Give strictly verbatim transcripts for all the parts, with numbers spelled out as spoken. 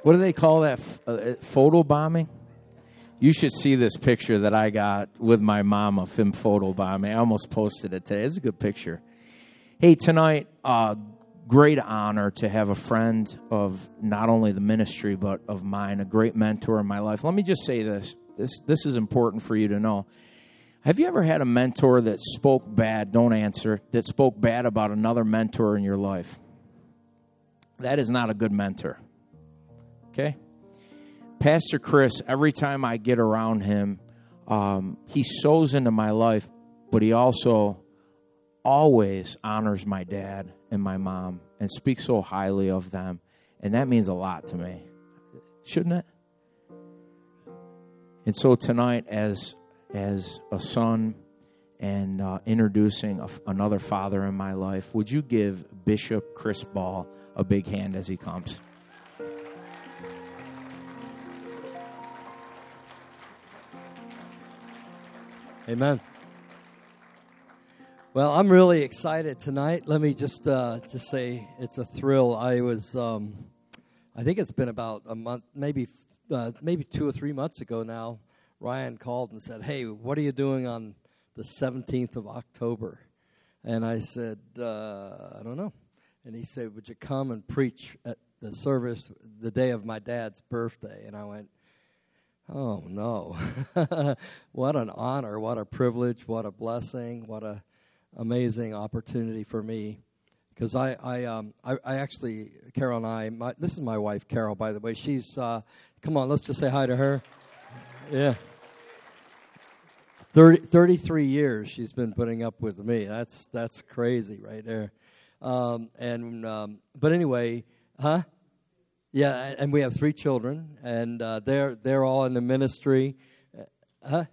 What do they call that? Uh, photo bombing? You should see this picture that I got with my mom of him photo bombing. I almost posted it today. It's a good picture. Hey, tonight, uh, great honor to have a friend of not only the ministry, but of mine, a great mentor in my life. Let me just say this. This, this is important for you to know. Have you ever had a mentor that spoke bad, don't answer, that spoke bad about another mentor in your life? That is not a good mentor. Okay? Pastor Chris, every time I get around him, um, he sows into my life, but he also always honors my dad and my mom and speaks so highly of them. And that means a lot to me. Shouldn't it? And so tonight, as as a son and uh, introducing a, another father in my life, would you give Bishop Chris Ball a big hand as he comes? Amen. Well, I'm really excited tonight. Let me just uh, just say it's a thrill. I was, um, I think it's been about a month, maybe uh, maybe two or three months ago now. Ryan called and said, "Hey, what are you doing on the seventeenth of October?" And I said, uh, "I don't know." And he said, "Would you come and preach at the service the day of my dad's birthday?" And I went, "Oh, no." What an honor, what a privilege, what a blessing, what a amazing opportunity for me. Because I, I, um, I, I actually, Carol and I, my, this is my wife, Carol, by the way. She's, uh, come on, let's just say hi to her. Yeah. thirty, thirty-three years she's been putting up with me. That's that's crazy right there. Um, and um, But anyway, huh? Yeah, and we have three children, and uh, they're they're all in the ministry. Uh, huh?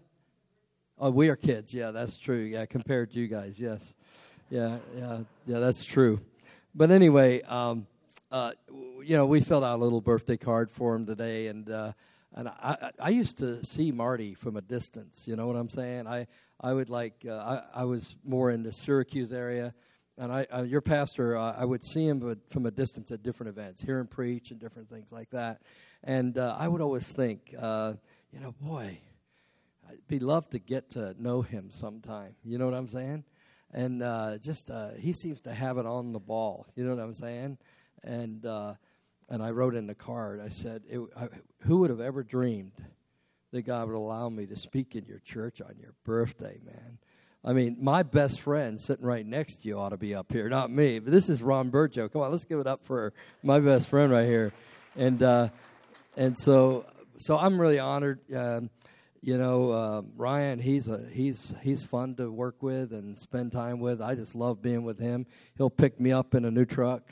Oh, we are kids. Yeah, that's true. Yeah, compared to you guys, yes. Yeah, yeah, yeah, that's true. But anyway, um, uh, you know, we filled out a little birthday card for him today, and uh, and I, I used to see Marty from a distance. You know what I'm saying? I I would like uh, I I was more in the Syracuse area. And I, uh, your pastor, uh, I would see him but from a distance at different events, hear him preach and different things like that. And uh, I would always think, uh, you know, boy, I'd be love to get to know him sometime. You know what I'm saying? And uh, just uh, he seems to have it on the ball. You know what I'm saying? And uh, and I wrote in the card, I said, it, I, who would have ever dreamed that God would allow me to speak in your church on your birthday, man? I mean, my best friend sitting right next to you ought to be up here, not me. But this is Ron Burjo. Come on, let's give it up for my best friend right here. And uh, and so so I'm really honored. Um, you know, uh, Ryan, he's a he's he's fun to work with and spend time with. I just love being with him. He'll pick me up in a new truck,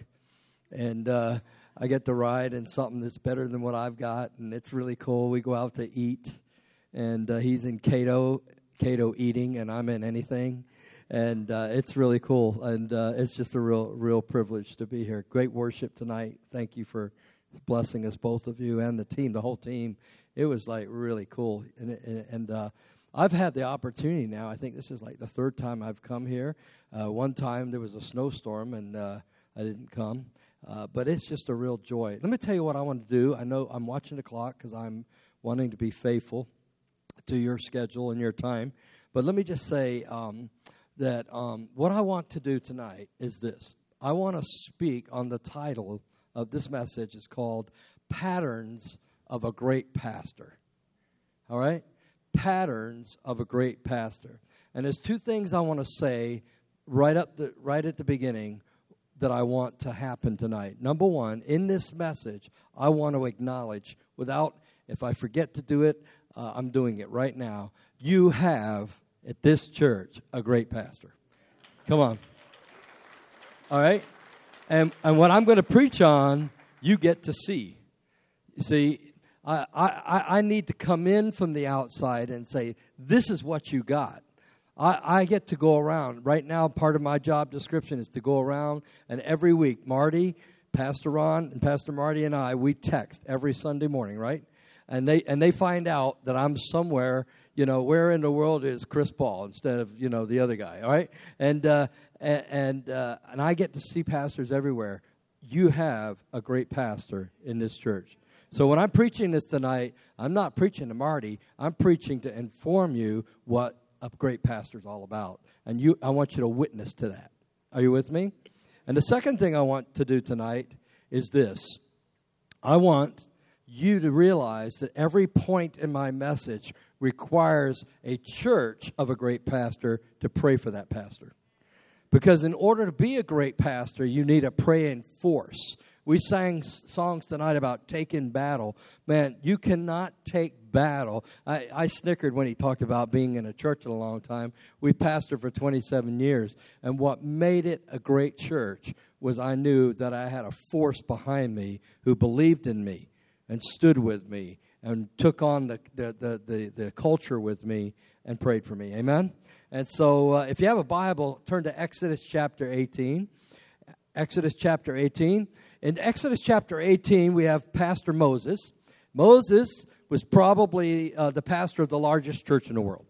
and uh, I get to ride in something that's better than what I've got, and it's really cool. We go out to eat, and uh, he's in Cato. Cato eating, and I'm in anything, and uh, it's really cool, and uh, it's just a real, real privilege to be here. Great worship tonight. Thank you for blessing us, both of you, and the team, the whole team. It was like really cool, and and, and uh, I've had the opportunity now. I think this is like the third time I've come here. Uh, one time there was a snowstorm, and uh, I didn't come, uh, but it's just a real joy. Let me tell you what I want to do. I know I'm watching the clock because I'm wanting to be faithful to your schedule and your time. But let me just say um, that um, what I want to do tonight is this. I want to speak on the title of this message. It's called Patterns of a Great Pastor. All right? Patterns of a Great Pastor. And there's two things I want to say right up the, right at the beginning that I want to happen tonight. Number one, in this message, I want to acknowledge, without, if I forget to do it, Uh, I'm doing it right now. You have, at this church, a great pastor. Come on. All right? And and what I'm going to preach on, you get to see. You see, I, I, I need to come in from the outside and say, this is what you got. I, I get to go around. Right now, part of my job description is to go around, and every week, Marty, Pastor Ron, and Pastor Marty and I, we text every Sunday morning, right? And they and they find out that I'm somewhere, you know, where in the world is Chris Paul instead of, you know, the other guy, all right? And uh, and and, uh, and I get to see pastors everywhere. You have a great pastor in this church. So when I'm preaching this tonight, I'm not preaching to Marty. I'm preaching to inform you what a great pastor is all about. And you, I want you to witness to that. Are you with me? And the second thing I want to do tonight is this. I want you to realize that every point in my message requires a church of a great pastor to pray for that pastor. Because in order to be a great pastor, you need a praying force. We sang songs tonight about taking battle. Man, you cannot take battle. I, I snickered when he talked about being in a church a long time. We pastored for twenty-seven years. And what made it a great church was I knew that I had a force behind me who believed in me and stood with me and took on the, the, the, the, the culture with me and prayed for me. Amen? And so uh, if you have a Bible, turn to Exodus chapter eighteen. Exodus chapter eighteen. In Exodus chapter eighteen, we have Pastor Moses. Moses was probably uh, the pastor of the largest church in the world.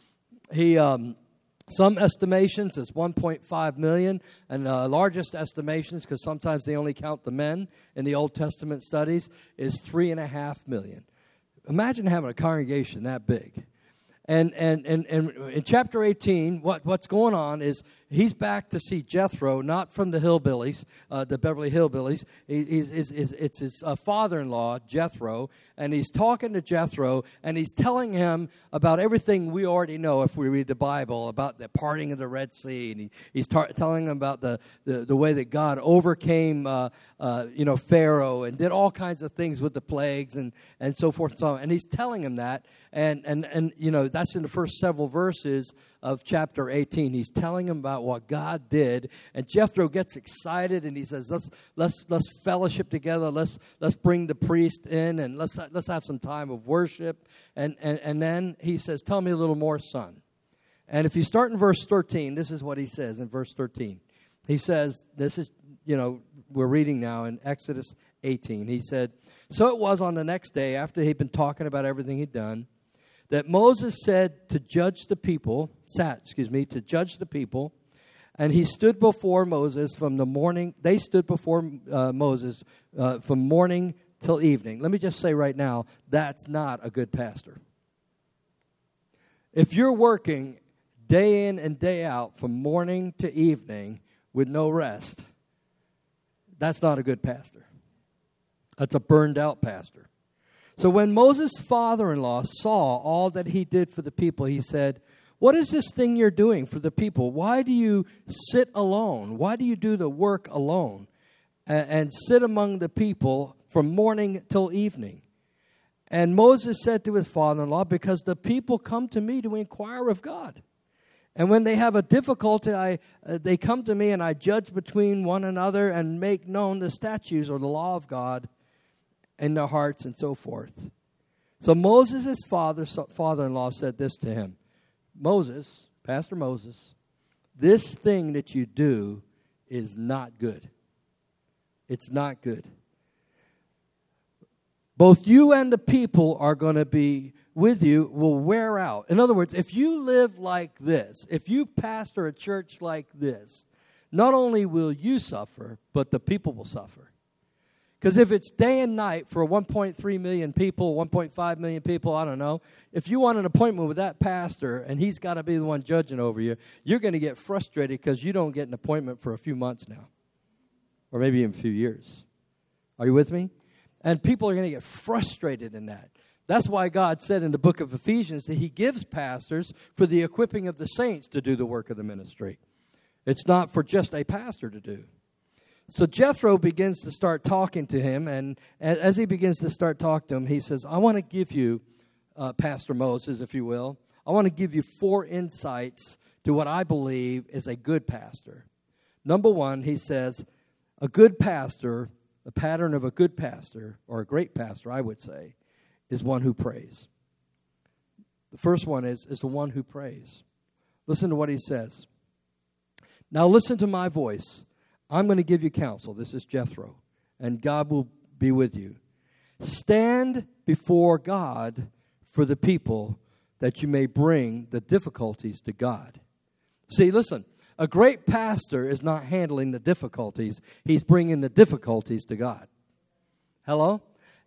He, um, some estimations, is one point five million, and the uh, largest estimations, because sometimes they only count the men in the Old Testament studies, is three and a half million. Imagine having a congregation that big. And and, and, and in chapter eighteen, what, what's going on is he's back to see Jethro, not from the hillbillies, uh, the Beverly Hillbillies. He, he's, he's, he's, it's his uh, father-in-law, Jethro, and he's talking to Jethro, and he's telling him about everything we already know if we read the Bible, about the parting of the Red Sea. And he, he's tar- telling him about the, the, the way that God overcame uh, uh, you know, Pharaoh and did all kinds of things with the plagues and, and so forth and so on. And he's telling him that, and, and, and you know, that's in the first several verses of chapter eighteen. He's telling him about what God did, and Jethro gets excited, and he says, "Let's let's let's fellowship together. Let's let's bring the priest in, and let's let's have some time of worship." And and and then he says, "Tell me a little more, son." And if you start in verse thirteen, this is what he says in verse thirteen. He says, "This is you know we're reading now in Exodus eighteen." He said, "So it was on the next day after he'd been talking about everything he'd done, that Moses said to judge the people, sat, excuse me, to judge the people, and he stood before Moses from the morning, they stood before uh, Moses uh, from morning till evening." Let me just say right now, that's not a good pastor. If you're working day in and day out from morning to evening with no rest, that's not a good pastor. That's a burned out pastor. So when Moses' father-in-law saw all that he did for the people, he said, "What is this thing you're doing for the people? Why do you sit alone? Why do you do the work alone and, and sit among the people from morning till evening?" And Moses said to his father-in-law, "Because the people come to me to inquire of God. And when they have a difficulty, I, uh, they come to me and I judge between one another and make known the statutes or the law of God in their hearts," and so forth. So Moses' father, father-in-law said this to him, "Moses, Pastor Moses, this thing that you do is not good. It's not good. Both you and the people are going to be with you will wear out." In other words, if you live like this, if you pastor a church like this, not only will you suffer, but the people will suffer. Because if it's day and night for one point three million people, one point five million people, I don't know, if you want an appointment with that pastor and he's got to be the one judging over you, you're going to get frustrated because you don't get an appointment for a few months now. Or maybe in a few years. Are you with me? And people are going to get frustrated in that. That's why God said in the book of Ephesians that he gives pastors for the equipping of the saints to do the work of the ministry. It's not for just a pastor to do. So Jethro begins to start talking to him, and as he begins to start talking to him, he says, "I want to give you, uh, Pastor Moses, if you will, I want to give you four insights to what I believe is a good pastor." Number one, he says, a good pastor, the pattern of a good pastor, or a great pastor, I would say, is one who prays. The first one is, is the one who prays. Listen to what he says. "Now listen to my voice. I'm going to give you counsel." This is Jethro. "And God will be with you. Stand before God for the people that you may bring the difficulties to God." See, listen. A great pastor is not handling the difficulties. He's bringing the difficulties to God. Hello?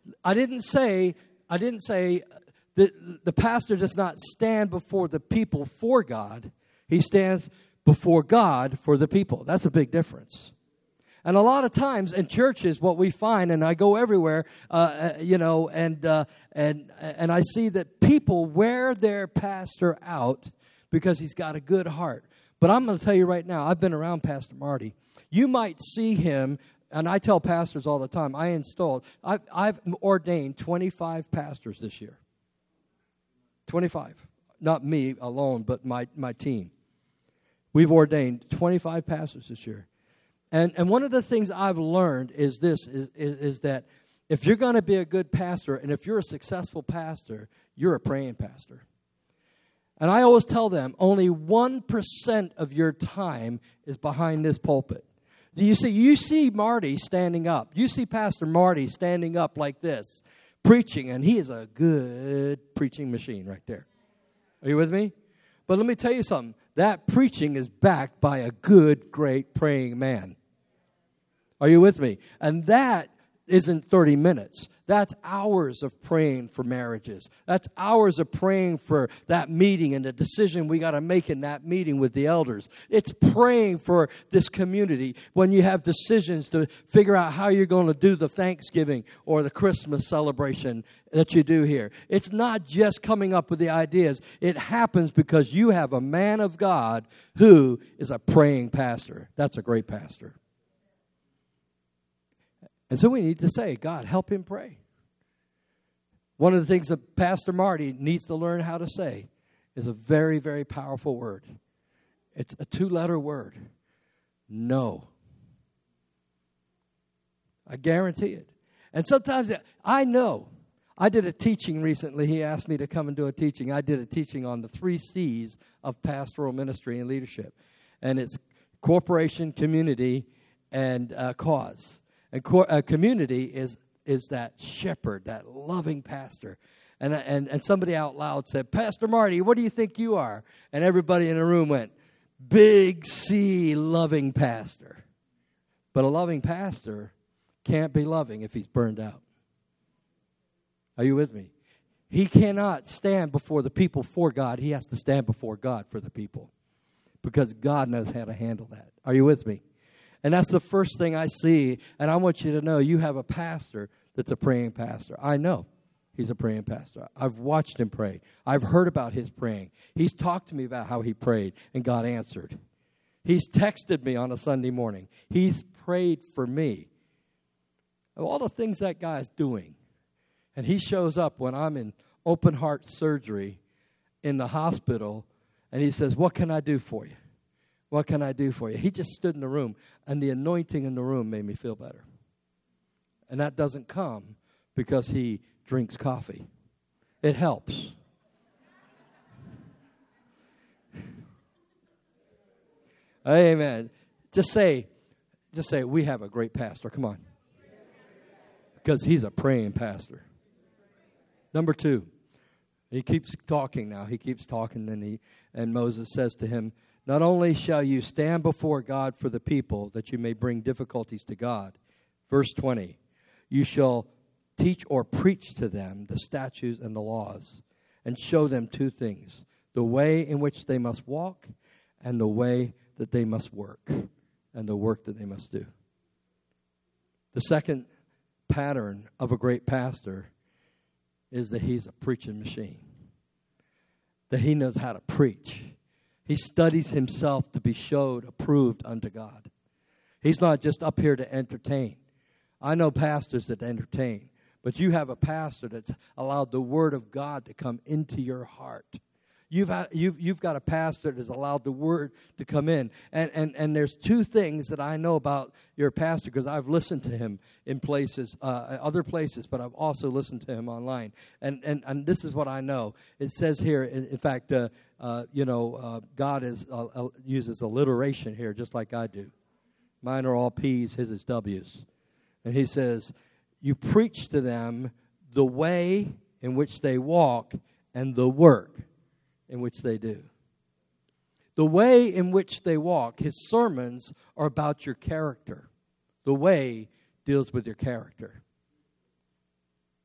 I didn't say, I didn't say that the pastor does not stand before the people for God. He stands before God for the people. That's a big difference. And a lot of times in churches, what we find, and I go everywhere, uh, you know, and uh, and and I see that people wear their pastor out because he's got a good heart. But I'm going to tell you right now, I've been around Pastor Marty. You might see him, and I tell pastors all the time, I installed, I've, I've ordained twenty-five pastors this year. twenty-five. Not me alone, but my, my team. We've ordained twenty-five pastors this year. And and one of the things I've learned is this, is, is, is that if you're going to be a good pastor, and if you're a successful pastor, you're a praying pastor. And I always tell them, only one percent of your time is behind this pulpit. You see, you see Marty standing up. You see Pastor Marty standing up like this, preaching, and he is a good preaching machine right there. Are you with me? But let me tell you something. That preaching is backed by a good, great praying man. Are you with me? And that isn't thirty minutes. That's hours of praying for marriages. That's hours of praying for that meeting and the decision we got to make in that meeting with the elders. It's praying for this community when you have decisions to figure out how you're going to do the Thanksgiving or the Christmas celebration that you do here. It's not just coming up with the ideas. It happens because you have a man of God who is a praying pastor. That's a great pastor. And so we need to say, God, help him pray. One of the things that Pastor Marty needs to learn how to say is a very, very powerful word. It's a two-letter word. No. I guarantee it. And sometimes I know. I did a teaching recently. He asked me to come and do a teaching. I did a teaching on the three C's of pastoral ministry and leadership. And it's corporation, community, and uh, cause. And co- uh, community is is that shepherd, that loving pastor. And, and and somebody out loud said, Pastor Marty, what do you think you are? And everybody in the room went, big C, loving pastor. But a loving pastor can't be loving if he's burned out. Are you with me? He cannot stand before the people for God. He has to stand before God for the people. Because God knows how to handle that. Are you with me? And that's the first thing I see. And I want you to know you have a pastor that's a praying pastor. I know he's a praying pastor. I've watched him pray. I've heard about his praying. He's talked to me about how he prayed and God answered. He's texted me on a Sunday morning. He's prayed for me. Of all the things that guy's doing. And he shows up when I'm in open heart surgery in the hospital. And he says, what can I do for you? What can I do for you? He just stood in the room, and the anointing in the room made me feel better. And that doesn't come because he drinks coffee. It helps. Amen. Just say, just say, we have a great pastor. Come on. Because he's a praying pastor. Number two, he keeps talking now. He keeps talking, and he and Moses says to him, not only shall you stand before God for the people, that you may bring difficulties to God. Verse twenty, you shall teach or preach to them the statutes and the laws, and show them two things, the way in which they must walk, and the way that they must work, and the work that they must do. The second pattern of a great pastor is that he's a preaching machine, that he knows how to preach. He studies himself to be showed approved unto God. He's not just up here to entertain. I know pastors that entertain, but you have a pastor that's allowed the Word of God to come into your heart. You've had, you've you've got a pastor that's allowed the Word to come in. And and, and there's two things that I know about your pastor because I've listened to him in places, uh, other places, but I've also listened to him online. And and, and this is what I know. It says here, in, in fact, uh, uh, you know, uh, God is uh, uh, uses alliteration here just like I do. Mine are all P's, his is W's. And he says, you preach to them the way in which they walk and the work in which they do. The way in which they walk, his sermons are about your character. The way deals with your character.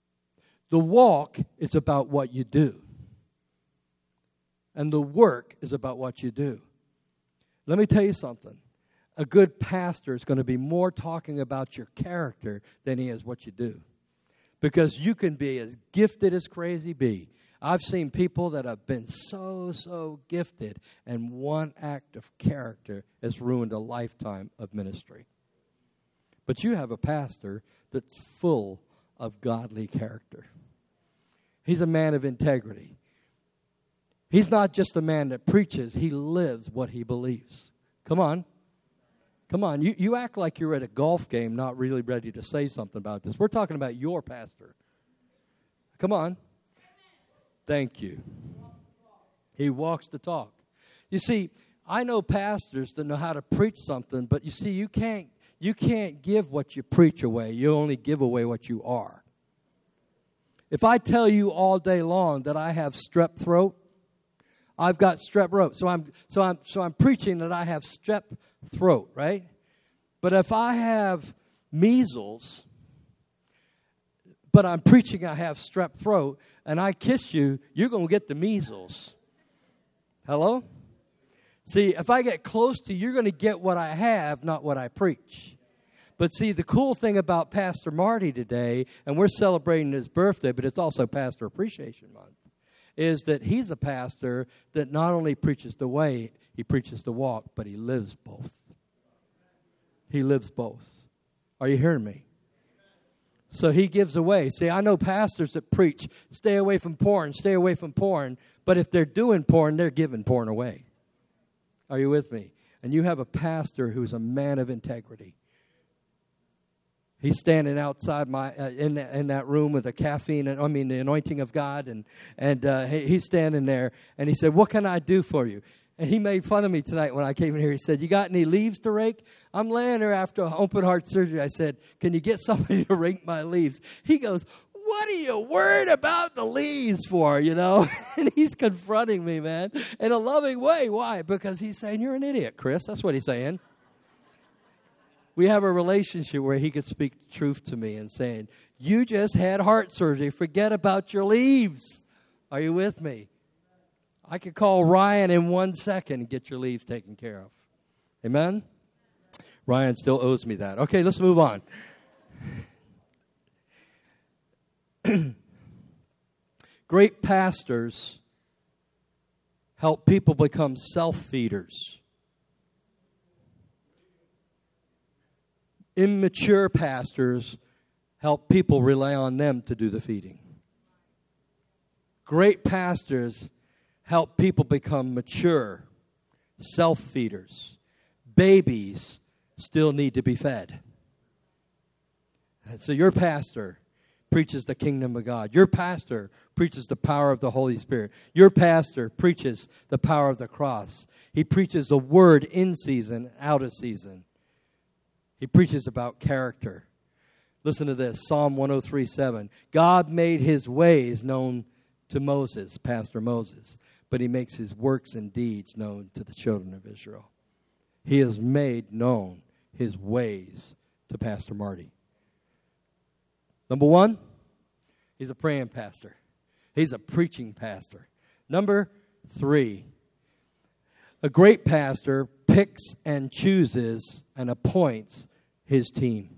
The walk is about what you do. And the work is about what you do. Let me tell you something. A good pastor is going to be more talking about your character than he is what you do. Because you can be as gifted as crazy be. I've seen people that have been so, so gifted, and one act of character has ruined a lifetime of ministry. But you have a pastor that's full of godly character. He's a man of integrity. He's not just a man that preaches. He lives what he believes. Come on. Come on. You, you act like you're at a golf game, not really ready to say something about this. We're talking about your pastor. Come on. Thank you. He walks the talk. You see, I know pastors that know how to preach something, but you see, you can't you can't give what you preach away. You only give away what you are. If I tell you all day long that I have strep throat, I've got strep throat. So I'm so I'm so I'm preaching that I have strep throat, right? But if I have measles, but I'm preaching I have strep throat, and I kiss you, you're going to get the measles. Hello? See, if I get close to you, you're going to get what I have, not what I preach. But see, the cool thing about Pastor Marty today, and we're celebrating his birthday, but it's also Pastor Appreciation Month, is that he's a pastor that not only preaches the way, he preaches the walk, but he lives both. He lives both. Are you hearing me? So he gives away. See, I know pastors that preach, stay away from porn, stay away from porn. But if they're doing porn, they're giving porn away. Are you with me? And you have a pastor who's a man of integrity. He's standing outside my uh, in the, in that room with the caffeine, and I mean the anointing of God, and and uh, he, he's standing there, and he said, "What can I do for you?" And he made fun of me tonight when I came in here. He said, "You got any leaves to rake?" I'm laying there after open heart surgery. I said, "Can you get somebody to rake my leaves?" He goes, "What are you worried about the leaves for, you know?" And he's confronting me, man, in a loving way. Why? Because he's saying, "You're an idiot, Chris." That's what he's saying. We have a relationship where he could speak the truth to me and saying, "You just had heart surgery. Forget about your leaves." Are you with me? I could call Ryan in one second and get your leaves taken care of. Amen? Ryan still owes me that. Okay, let's move on. Great pastors help people become self-feeders. Immature pastors help people rely on them to do the feeding. Great pastors help people become mature, self-feeders. Babies still need to be fed. And so your pastor preaches the kingdom of God. Your pastor preaches the power of the Holy Spirit. Your pastor preaches the power of the cross. He preaches the word in season, out of season. He preaches about character. Listen to this, Psalm one oh three seven. God made his ways known to Moses, Pastor Moses, but he makes his works and deeds known to the children of Israel. He has made known his ways to Pastor Marty. Number one, he's a praying pastor. He's a preaching pastor. Number three, a great pastor picks and chooses and appoints his team.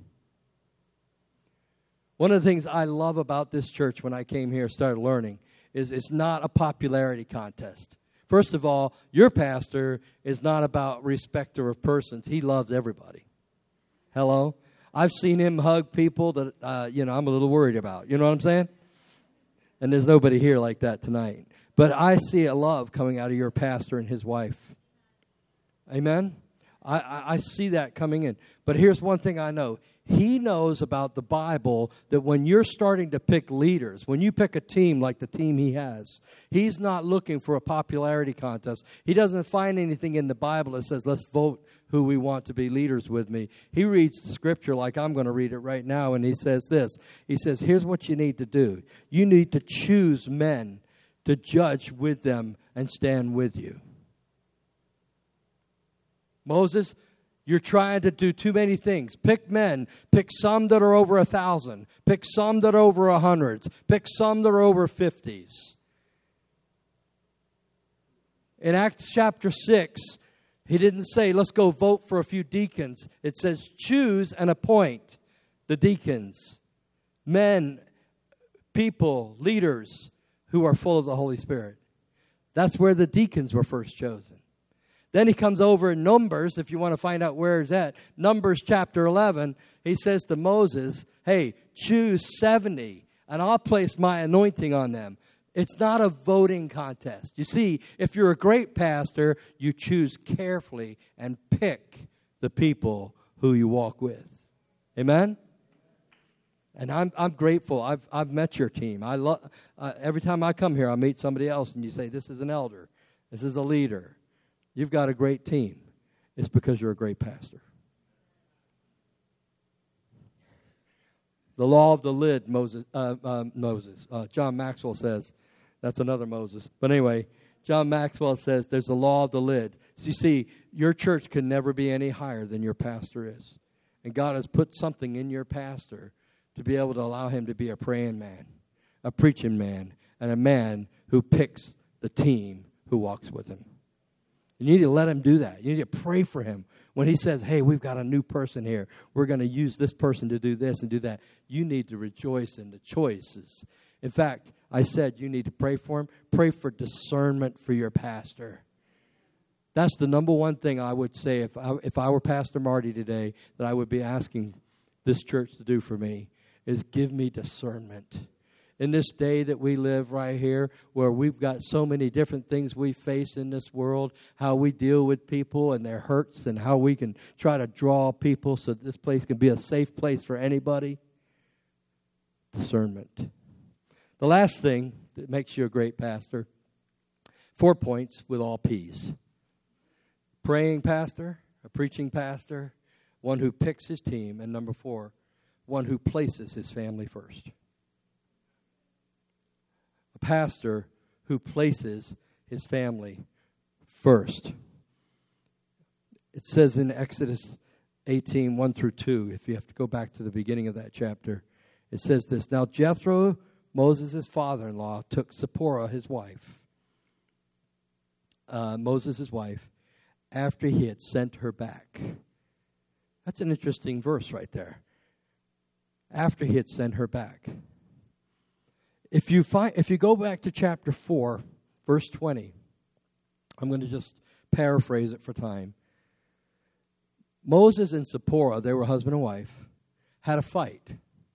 One of the things I love about this church when I came here and started learning is it's not a popularity contest. First of all, your pastor is not about respecter of persons. He loves everybody. Hello? I've seen him hug people that, uh, you know, I'm a little worried about. You know what I'm saying? And there's nobody here like that tonight. But I see a love coming out of your pastor and his wife. Amen? I, I, I see that coming in. But here's one thing I know. He knows about the Bible that when you're starting to pick leaders, when you pick a team like the team he has, he's not looking for a popularity contest. He doesn't find anything in the Bible that says, let's vote who we want to be leaders with me. He reads the scripture like I'm going to read it right now, and he says this. He says, here's what you need to do. You need to choose men to judge with them and stand with you. Moses, You're trying to do too many things. Pick men. Pick some that are over a thousand. Pick some that are over a hundreds. Pick some that are over fifties. In Acts chapter six, he didn't say, let's go vote for a few deacons. It says, choose and appoint the deacons. Men, people, leaders who are full of the Holy Spirit. That's where the deacons were first chosen. Then he comes over in Numbers, if you want to find out where it's at. Numbers chapter eleven, he says to Moses, hey, choose seventy, and I'll place my anointing on them. It's not a voting contest. You see, if you're a great pastor, you choose carefully and pick the people who you walk with. Amen? And I'm I'm grateful. I've I've met your team. I love uh, every time I come here, I meet somebody else, and you say, this is an elder. This is a leader. You've got a great team. It's because you're a great pastor. The law of the lid, Moses. Uh, uh, Moses. Uh, John Maxwell says, that's another Moses. But anyway, John Maxwell says there's the law of the lid. So you see, your church can never be any higher than your pastor is. And God has put something in your pastor to be able to allow him to be a praying man, a preaching man, and a man who picks the team who walks with him. You need to let him do that. You need to pray for him. When he says, hey, we've got a new person here, we're going to use this person to do this and do that, you need to rejoice in the choices. In fact, I said you need to pray for him. Pray for discernment for your pastor. That's the number one thing I would say if I, if I were Pastor Marty today that I would be asking this church to do for me is give me discernment. In this day that we live right here, where we've got so many different things we face in this world, how we deal with people and their hurts, and how we can try to draw people so that this place can be a safe place for anybody. Discernment. The last thing that makes you a great pastor, four points with all P's. Praying pastor, a preaching pastor, one who picks his team, and number four, one who places his family first. A pastor who places his family first. It says in Exodus eighteen, one through two, if you have to go back to the beginning of that chapter, it says this, now Jethro, Moses' father-in-law, took Zipporah, his wife, uh, Moses' wife, after he had sent her back. That's an interesting verse right there. After he had sent her back. If you find, if you go back to chapter four, verse twenty, I'm going to just paraphrase it for time. Moses and Zipporah, they were husband and wife, had a fight.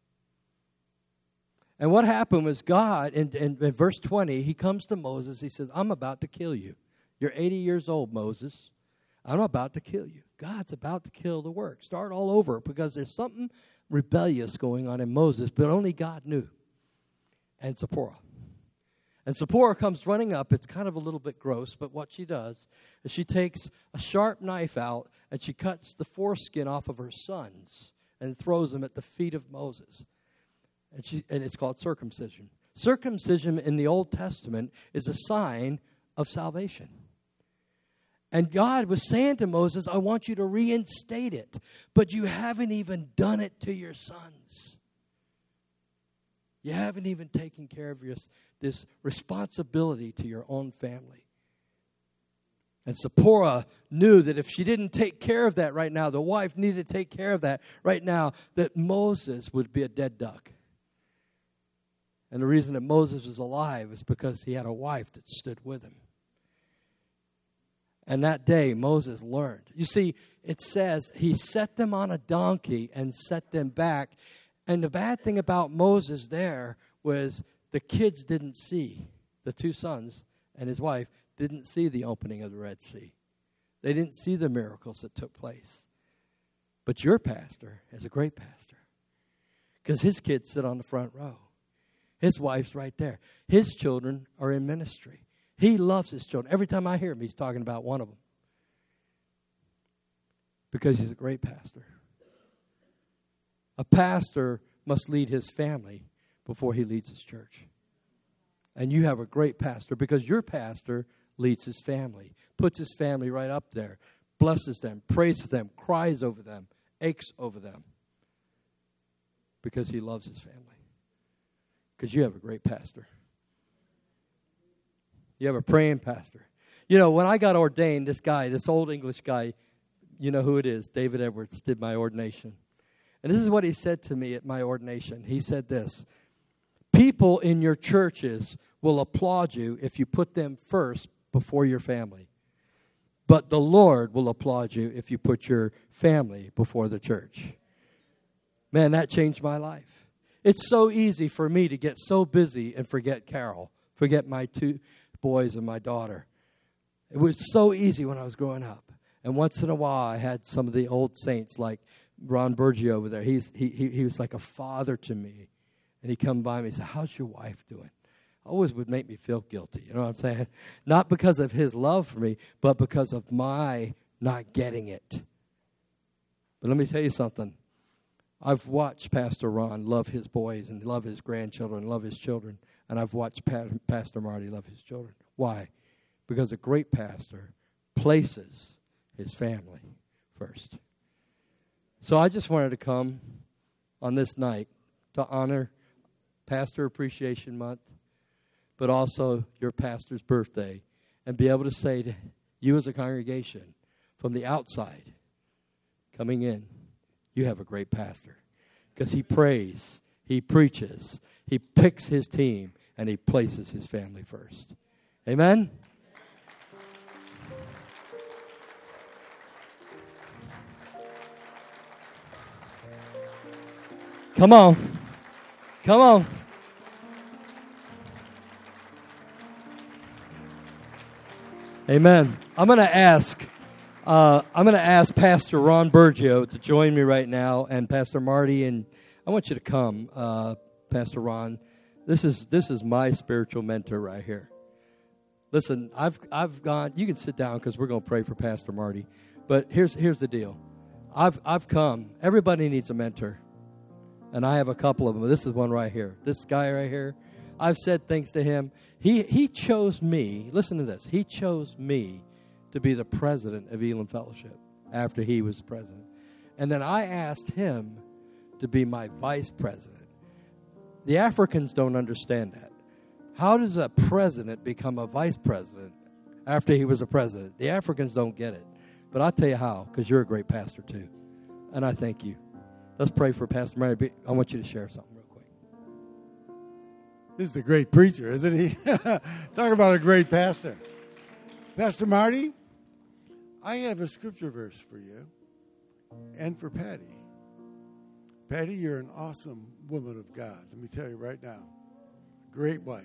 And what happened was God, in, in, in verse twenty, he comes to Moses, he says, I'm about to kill you. You're eighty years old, Moses. I'm about to kill you. God's about to kill the work. Start all over because there's something rebellious going on in Moses, but only God knew. And Zipporah. And Zipporah comes running up. It's kind of a little bit gross, but what she does is she takes a sharp knife out and she cuts the foreskin off of her sons and throws them at the feet of Moses. And, she, and it's called circumcision. Circumcision in the Old Testament is a sign of salvation. And God was saying to Moses, I want you to reinstate it, but you haven't even done it to your sons. You haven't even taken care of your, this responsibility to your own family. And Zipporah knew that if she didn't take care of that right now, the wife needed to take care of that right now, that Moses would be a dead duck. And the reason that Moses was alive is because he had a wife that stood with him. And that day, Moses learned. You see, it says he set them on a donkey and set them back. And the bad thing about Moses there was the kids didn't see, the two sons and his wife didn't see the opening of the Red Sea. They didn't see the miracles that took place. But your pastor is a great pastor because his kids sit on the front row. His wife's right there. His children are in ministry. He loves his children. Every time I hear him, he's talking about one of them. Because he's a great pastor. A pastor must lead his family before he leads his church. And you have a great pastor because your pastor leads his family, puts his family right up there, blesses them, prays for them, cries over them, aches over them. Because he loves his family. Because you have a great pastor. You have a praying pastor. You know, when I got ordained, this guy, this old English guy, you know who it is, David Edwards, did my ordination. And this is what he said to me at my ordination. He said this: people in your churches will applaud you if you put them first before your family. But the Lord will applaud you if you put your family before the church. Man, that changed my life. It's so easy for me to get so busy and forget Carol, forget my two boys and my daughter. It was so easy when I was growing up. And once in a while, I had some of the old saints like Ron Burgio over there. He's, he, he, he was like a father to me. And he'd come by me and say, how's your wife doing? Always would make me feel guilty. You know what I'm saying? Not because of his love for me, but because of my not getting it. But let me tell you something. I've watched Pastor Ron love his boys and love his grandchildren, love his children. And I've watched pa- Pastor Marty love his children. Why? Because a great pastor places his family first. So I just wanted to come on this night to honor Pastor Appreciation Month, but also your pastor's birthday, and be able to say to you as a congregation, from the outside, coming in, you have a great pastor. Because he prays, he preaches, he picks his team, and he places his family first. Amen? Come on. Come on. Amen. I'm going to ask, uh, I'm going to ask Pastor Ron Burgio to join me right now, and Pastor Marty, and I want you to come, uh, Pastor Ron. This is this is my spiritual mentor right here. Listen, I've I've gone. You can sit down because we're going to pray for Pastor Marty. But here's here's the deal. I've I've come. Everybody needs a mentor, and I have a couple of them. This is one right here. This guy right here. I've said things to him. He he chose me. Listen to this. He chose me to be the president of Elam Fellowship after he was president. And then I asked him to be my vice president. The Africans don't understand that. How does a president become a vice president after he was a president? The Africans don't get it. But I'll tell you how, because you're a great pastor too. And I thank you. Let's pray for Pastor Mary. I want you to share something. This is a great preacher, isn't he? Talk about a great pastor. Pastor Marty, I have a scripture verse for you and for Patty. Patty, you're an awesome woman of God. Let me tell you right now. Great wife.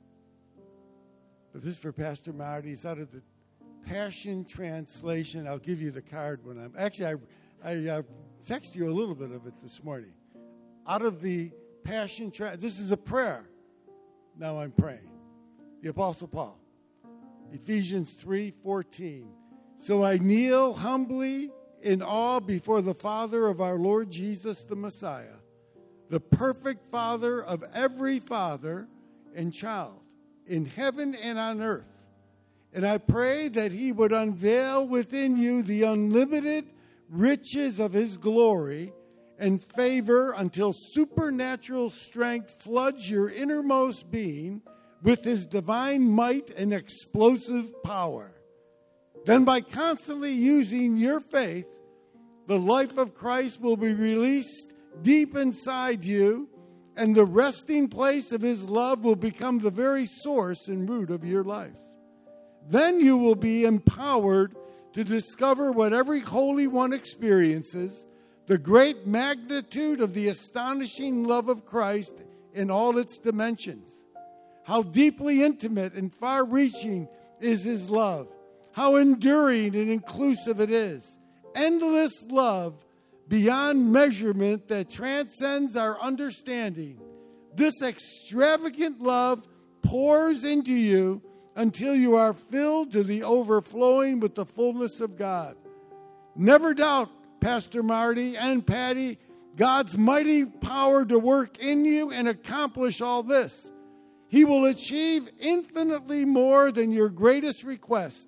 But this is for Pastor Marty. It's out of the Passion Translation. I'll give you the card when I'm... Actually, I, I uh, texted you a little bit of it this morning. Out of the Passion Translation. This is a prayer. Now I'm praying. The Apostle Paul. Ephesians three fourteen. So I kneel humbly in awe before the Father of our Lord Jesus the Messiah, the perfect Father of every father and child in heaven and on earth. And I pray that he would unveil within you the unlimited riches of his glory and favor until supernatural strength floods your innermost being with his divine might and explosive power. Then by constantly using your faith, the life of Christ will be released deep inside you, and the resting place of his love will become the very source and root of your life. Then you will be empowered to discover what every Holy One experiences, the great magnitude of the astonishing love of Christ in all its dimensions. How deeply intimate and far-reaching is his love. How enduring and inclusive it is. Endless love beyond measurement that transcends our understanding. This extravagant love pours into you until you are filled to the overflowing with the fullness of God. Never doubt, Pastor Marty and Patty, God's mighty power to work in you and accomplish all this. He will achieve infinitely more than your greatest request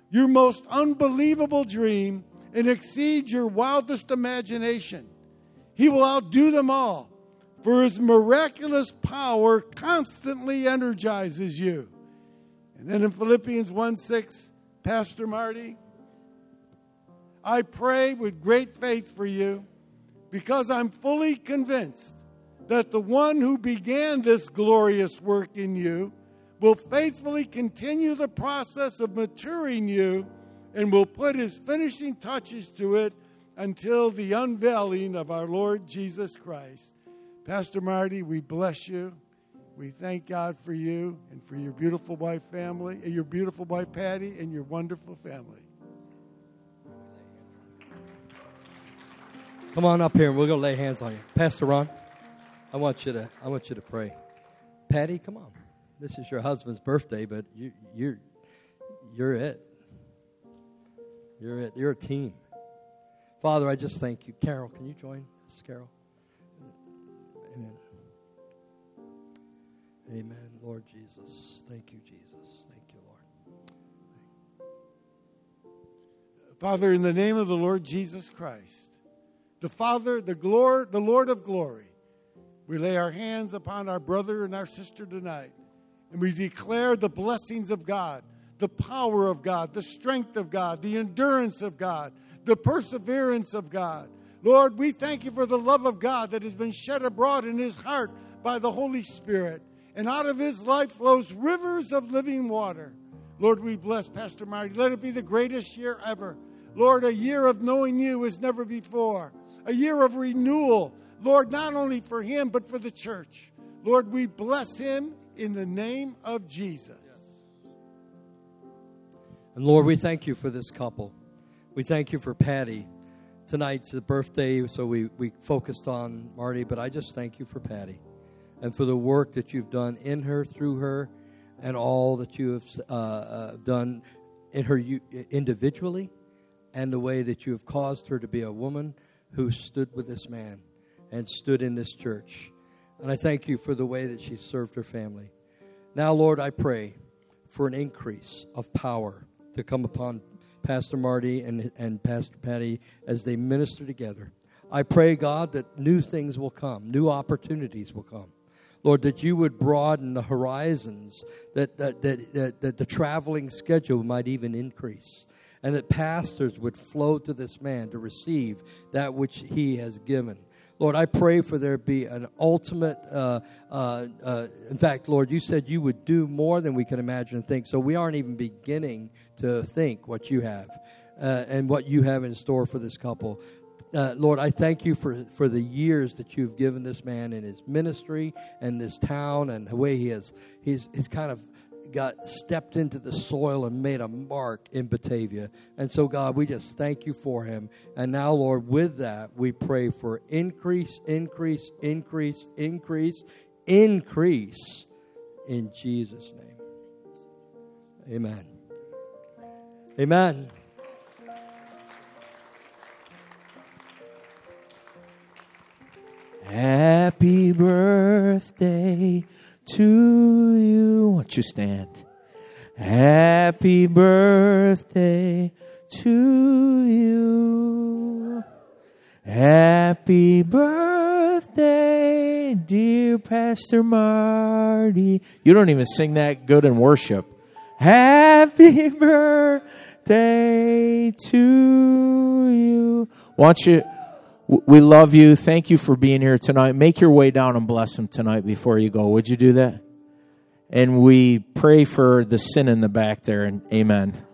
your most unbelievable dream and exceed your wildest imagination. He will outdo them all, for his miraculous power constantly energizes you. And then in Philippians one six, Pastor Marty, I pray with great faith for you because I'm fully convinced that the one who began this glorious work in you will faithfully continue the process of maturing you and will put his finishing touches to it until the unveiling of our Lord Jesus Christ. Pastor Marty, we bless you. We thank God for you and for your beautiful wife family, your beautiful wife Patty, and your wonderful family. Come on up here and we're going to lay hands on you. Pastor Ron, I want you to I want you to pray. Patty, come on. This is your husband's birthday, but you, you're you're it. You're it. You're a team. Father, I just thank you. Carol, can you join us, Carol? Amen. Amen, Lord Jesus. Thank you, Jesus. Thank you, Lord. Father, in the name of the Lord Jesus Christ, the Father, the glory, the Lord of glory, we lay our hands upon our brother and our sister tonight, and we declare the blessings of God, the power of God, the strength of God, the endurance of God, the perseverance of God. Lord, we thank you for the love of God that has been shed abroad in his heart by the Holy Spirit. And out of his life flows rivers of living water. Lord, we bless Pastor Marty. Let it be the greatest year ever. Lord, a year of knowing you as never before. A year of renewal. Lord, not only for him, but for the church. Lord, we bless him in the name of Jesus. And Lord, we thank you for this couple. We thank you for Patty. Tonight's the birthday, so we, we focused on Marty, but I just thank you for Patty and for the work that you've done in her, through her, and all that you have uh, uh, done in her individually, and the way that you have caused her to be a woman who stood with this man and stood in this church. And I thank you for the way that she served her family. Now, Lord, I pray for an increase of power to come upon Pastor Marty and, and Pastor Patty as they minister together. I pray, God, that new things will come, new opportunities will come. Lord, that you would broaden the horizons, that, that, that, that, that the traveling schedule might even increase, and that pastors would flow to this man to receive that which he has given. Lord, I pray for there be an ultimate, uh, uh, uh, in fact, Lord, you said you would do more than we can imagine and think, so we aren't even beginning to think what you have uh, and what you have in store for this couple. Uh, Lord, I thank you for, for the years that you've given this man in his ministry and this town and the way he has he's, he's kind of got stepped into the soil and made a mark in Batavia. And so, God, we just thank you for him. And now, Lord, with that, we pray for increase, increase, increase, increase, increase in Jesus' name. Amen. Amen. Happy birthday to you. Why don't you stand? Happy birthday to you. Happy birthday, dear Pastor Marty. You don't even sing that good in worship. Happy birthday to you. Why don't you... We love you. Thank you for being here tonight. Make your way down and bless them tonight before you go. Would you do that? And we pray for the sin in the back there. And amen.